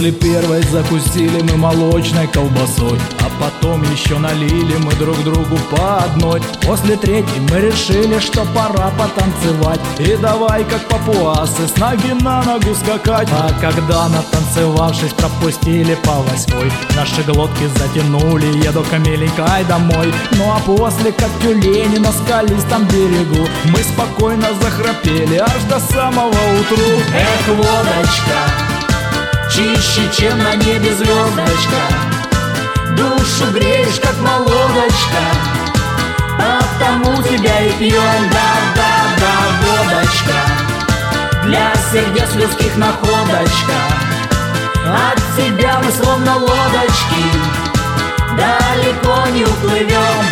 После первой закусили мы молочной колбасой, а потом еще налили мы друг другу по одной. После третьей мы решили, что пора потанцевать, и давай, как папуасы, с ноги на ногу скакать. А когда, натанцевавшись, пропустили по восьмой, наши глотки затянули, едука миленькой домой. Ну а после, как тюлени на скалистом берегу, мы спокойно захрапели аж до самого утру. Эх, водочка, чище, чем на небе звездочка, душу греешь, как молодочка, потому тебя и пьем. Да, водочка, для сердец людских находочка, от тебя мы словно лодочки, далеко не уплывем.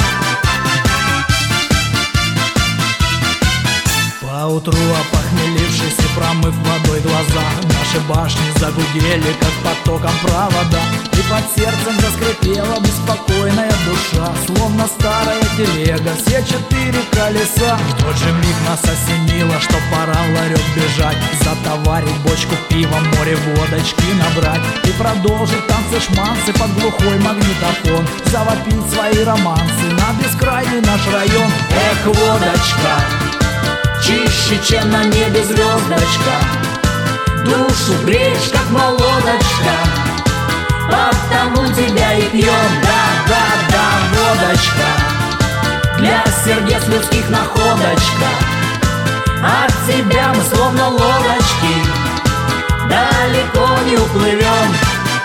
Поутру, опохмелившись и промыв водой глаза, наши башни загудели, как потоком провода, и под сердцем заскрипела беспокойная душа, словно старая телега, все четыре колеса. В тот же миг нас осенило, что пора в ларек бежать, затоварить бочку пива, море водочки набрать и продолжить танцы-шманцы под глухой магнитофон, завопить свои романсы на бескрайний наш район. Эх, водочка, чище, чем на небе звездочка, душу греешь, как молодочка, потому тебя и пьем. Да, водочка, для сердец людских находочка, от тебя мы словно лодочки, далеко не уплывем.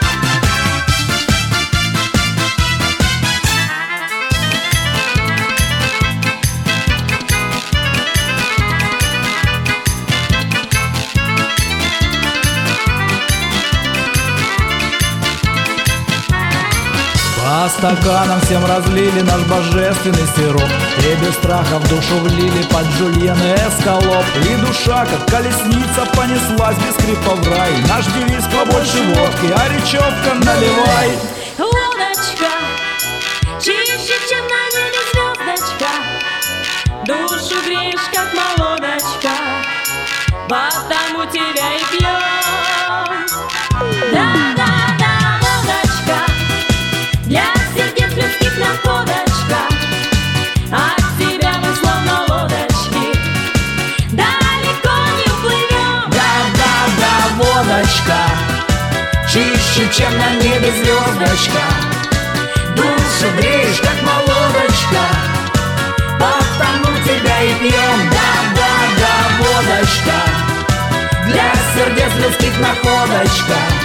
По стаканам всем разлили наш божественный сироп, и без страха в душу влили под жульен и эскалоп. И душа, как колесница, понеслась без скрипа в рай. Наш девиз: побольше водки, а речевка наливай. Водочка, чище, чем на небе звездочка, душу греешь, как молодочка, потому тебя и пьем. Да, водочка, для сердец людских находочка, от тебя мы словно лодочки, далеко не уплывем. Да, водочка, чище, чем на небе звездочка, душу греешь, как молодочка, потому тебя и пьем. Да, водочка, для сердец людских находочка,